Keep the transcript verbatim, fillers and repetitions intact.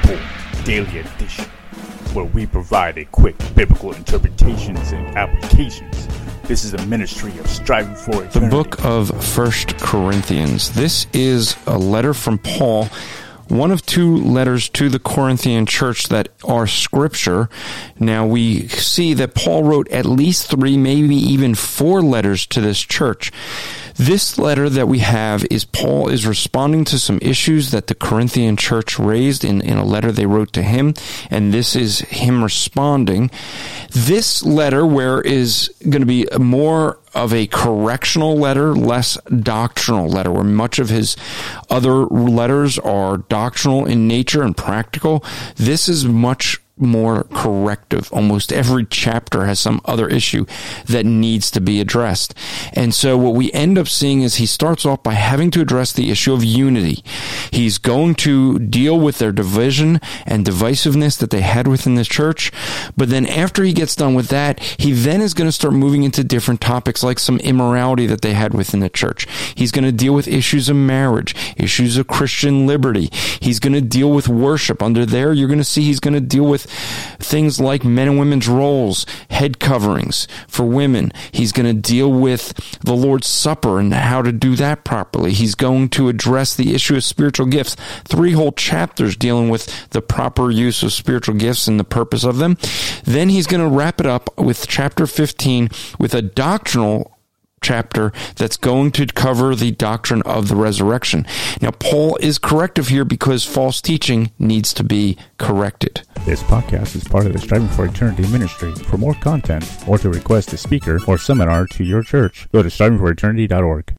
Report Daily Edition, where we provide a quick biblical interpretations and applications. This is a ministry of striving for eternity. The book of First Corinthians. This is a letter from Paul, one of two letters to the Corinthian church that are scripture. Now we see that Paul wrote at least three, maybe even four letters to this church. This letter that we have is Paul is responding to some issues that the Corinthian church raised in, in a letter they wrote to him, and this is him responding. This letter, where is going to be more of a correctional letter, less doctrinal letter, where much of his other letters are doctrinal in nature and practical. This is much more corrective. Almost every chapter has some other issue that needs to be addressed. And so what we end up seeing is he starts off by having to address the issue of unity. He's going to deal with their division and divisiveness that they had within the church. But then after he gets done with that, he then is going to start moving into different topics like some immorality that they had within the church. He's going to deal with issues of marriage, issues of Christian liberty. He's going to deal with worship. Under there, you're going to see he's going to deal with things like men and women's roles, head coverings for women. He's going to deal with the Lord's Supper and how to do that properly. He's going to address the issue of spiritual gifts. Three whole chapters dealing with the proper use of spiritual gifts and the purpose of them. Then he's going to wrap it up with chapter fifteen with a doctrinal chapter that's going to cover the doctrine of the resurrection. Now, Paul is corrective here because false teaching needs to be corrected. This podcast is part of the Striving for Eternity ministry. For more content or to request a speaker or seminar to your church, go to striving for eternity dot org.